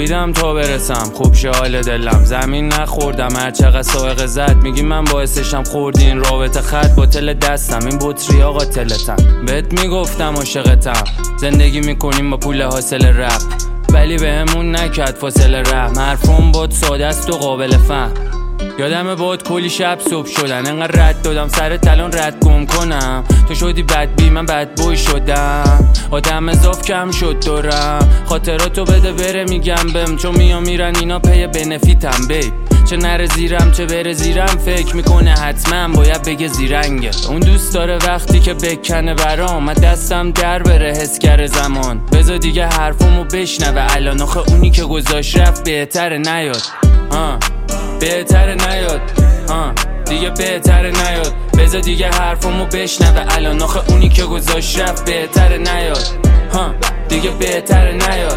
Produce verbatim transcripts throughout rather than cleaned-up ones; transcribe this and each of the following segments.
دویدم تا برسم خوب شه حال دلم، زمین نخوردم هر چقدر سائق زد. میگی من باعثشم خوردی این رابطه خط باطل دستم، این بطری آقا تلتم. بهت میگفتم عاشقتم، زندگی میکنیم با پول حاصل رپ، ولی به همون نکرد فاصله رحم. حرفم بود ساده است و قابل فهم. یادمه بود کلی شب صبح شدن، انقدر رد دادم سر تلان رد گم کنم. تو شدی بد بی من بد بوی شدم، آدم اضاف کم شد دورم. خاطراتو بده بره میگم بهم، چون میام میرن اینا پی بنفیتم بیب. چه نره زیرم چه بره زیرم، فکر میکنه حتما باید بگه زیرنگه. اون دوست داره وقتی که بکنه برام، من دستم در بره حس کرده زمان. بذار دیگه حرفمو بشنوه الان، آخه اونی که گذاشت رفت بهتره نیاد. آه بهتره نیاد، آه دیگه بهتره نیاد. بذار دیگه حرفمو بشنوه الان، آخه اونی که گذاشت رفت بهتره نیاد. ها دیگه بهتره نیاد،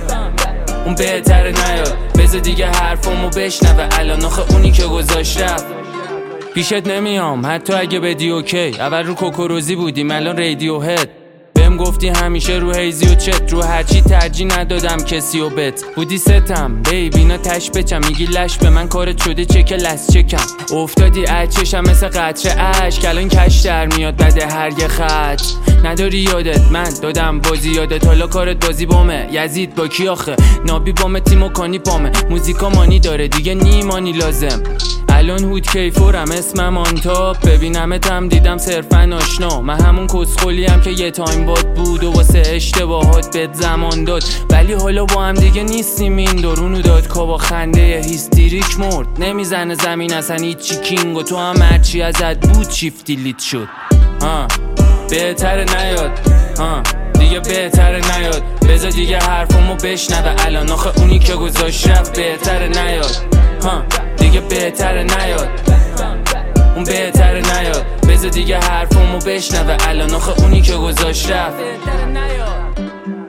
اون بهتره نیاد. بذار دیگه حرفمو بشنوه الان، آخه اونی که گذاشت رفت. پیشت نمیام حتی اگه بدی اوکی، اول رو کوکوروزی بودیم الان رادیو هد. بهم گفتی همیشه رو هیزی و چت، رو هرچی ترجیح ندادم کسی و بت. بودی ستم بیبی اینا تش بچم، میگی لش به من کارت شده چک لس چکم. افتادی اچشم مثل قطره عشق، الان کش در میاد بده هر یه خط. نداری یادت من دادم بازی یادت، حالا کارت بازی بامه. یزید با کی آخه نابی بامه، تیمو کانی بامه. موزیکا مانی داره دیگه نیمانی لازم. الان هود کیفورم اسمم آن تاپ، ببینمتم دیدم صرفا آشنا. من همون کسخولیم که یه تایم باد بود و واسه اشتباهات بهت زمان داد، ولی حالا با هم دیگه نیستیم. این درونو داد کا با خنده هیستریک مرد. نمیزنه زمین اصلا هیچی کینگ، و تو هم هرچی ازت بود شیفت دیلیت شد. آه بهتره نیاد، آه دیگه بهتره نیاد. بذار دیگه حرفمو بشنوه الان، آخه اونی که گذاشت رفت بهتره نیاد. ها دیگه بهتره نیاد، اون بهتره نیاد. بذار دیگه حرفمو بشنوه الان، آخه اونی که گذاشت رفت بهتره نیاد.